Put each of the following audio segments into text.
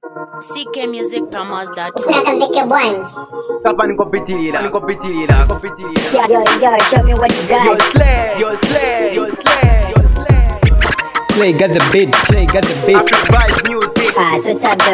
ckmusicpromos.com. Unakamvike bwanji. Kapa nikopitilila Yo, show me what you got. Yo slay Slay got the beat, African vibes music. So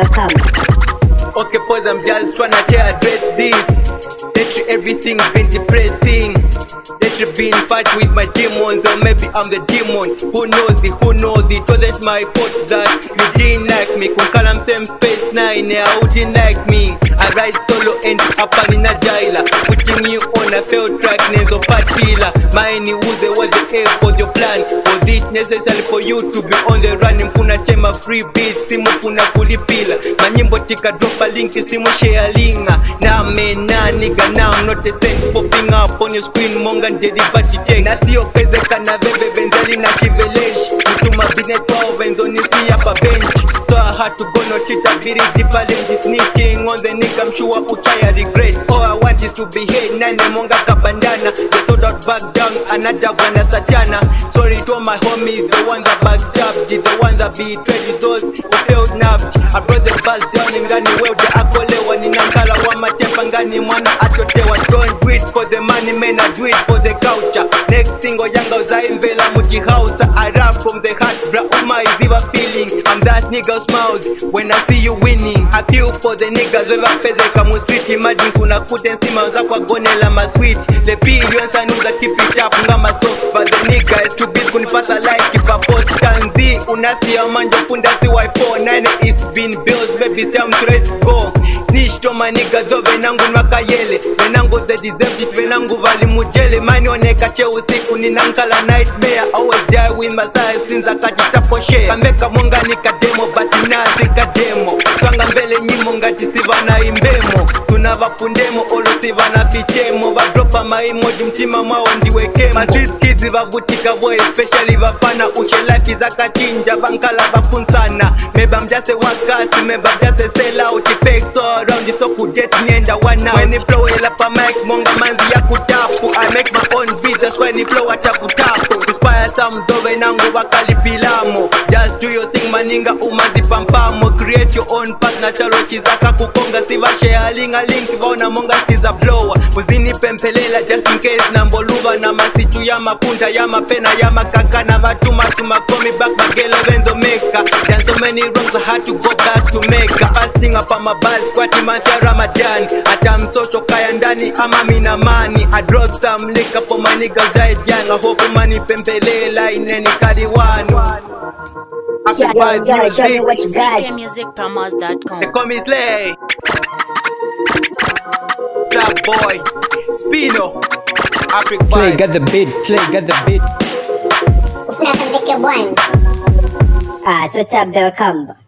tab.com. Okay, pause, I'm just tryna address this. Lately everything's been depressing. Lately been fight with my demons, or maybe I'm the demon. Who knows it? Wasn't my fault that you didn't like me. Kunkala same space 9, yeah, who didn't like me? I ride solo and up in a jaila. Putting you on a failed track, Nezo Patila. Mine was the A for your plan. Was it necessary for you to be on the run? Mfuna chema free beat, simu funa kulipila. Manyimbo tika drop a link, simu share linga. Nah man, nah nigga, now I'm not the same. Popping up on your screen, monga ndedi bati take. Nasi opeze kana bebe benzali na shivelesh. Mutuma binet wao benzoni si yapa bench. So I had to go no cheat a very deep challenge. Sneaking on the nigga, I'm sure uchaya regret. All I want is to be here, nane monga kabandana. They thought I'd back down, another one as Satana. Sorry to all my homies, the ones that backstabbed, the ones that betrayed, those who failed nabbed. I brought the bus down in Gani, well the akole one in Ankala, one my Ngani, mwana atotewa. Don't do it for the money, man, I do it for the culture. Next single yanga uzaimvela muji house. I rap from the heart, bra uma is even feeling. I'm that nigga smiles when I see you winning. I feel for the niggas weva pezeka mu street. Imagine kuna kute nsima za kwa gonela ma sweet. The billions I know that keep it up ngama soft. But the nigga is too big kunipasa like if I post kanzi. Unasi ya manjo kunda si Y49. It's been bills, baby, it's time to let's go. Snitch to my niggas over nangu nwakayele. Venangu they deserve it, venangu vali mujele. Mani oneka che usiku ni nankala nightmare. Always die with my side since akajita poshe. Kameka monga nika demo but nasi kademo. Swanga mbele nyimo ngati sivana imbemo. Tunava pundemo olo sivana fichemo. Vadropa maimoji mtima mao ndiwekemo. My street kids vavutika boy, especially vafana. Uche life is akachinja, bankala vafunsana. Maybe I'm just a wakasi, maybe I'm just a sellout. Fake so around so could get nienda one out. When you flow ela pa mic, monga manzi ya kutapu. I make my own beat, that's when you flow atakutapu. Inspire some dove nangu wakalipilamo. Just do your thing maninga umazi pampamo. Create your own path na chalo chizaka kukonga. Siva share linga link vaona monga stiza blower. Muzini pempelela just in case namboluva. Na masichu ya mapunda ya mapena ya makaka. Na vatuma call me back magelo benzo meka. Done so many wrongs I had to go back to Mecca. Fasting up on my bars, squatty month ya Ramadan. Atam social kaya ndani ama mina mani. I drop some liquor for my niggas died young. I hope money pempelela ineni kadiwano. Yo, show me what you got. ckmusicpromos.com. They call me Slay. Black boy, Spino, African Slay vibes. got the beat. Unakamvike bwanji. So tab.com.